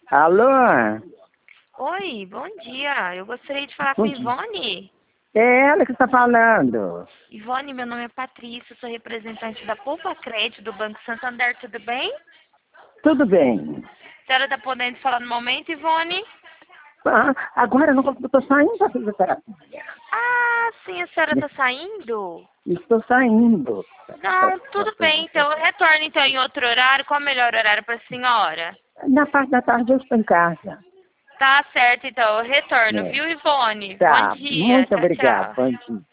Alô? Oi, bom dia. Eu gostaria de falar com Bom dia. Ivone. É ela que está falando. Ivone, meu nome é Patrícia, sou representante da Poupa Crédito do Banco Santander, tudo bem? Tudo bem. A senhora está podendo falar no momento, Ivone? Ah, agora eu não estou saindo da fisioterapia. Ah, sim, a senhora está saindo? Estou saindo Não, da tudo bem, então eu fisioterapia. retorno então em outro horário. Qual é o melhor horário para a senhora? Na parte da tarde eu estou em casa. Tá certo, então eu retorno, É. viu, Ivone? Bom Tá. dia, Muito tchau, obrigado. tchau. Bom dia.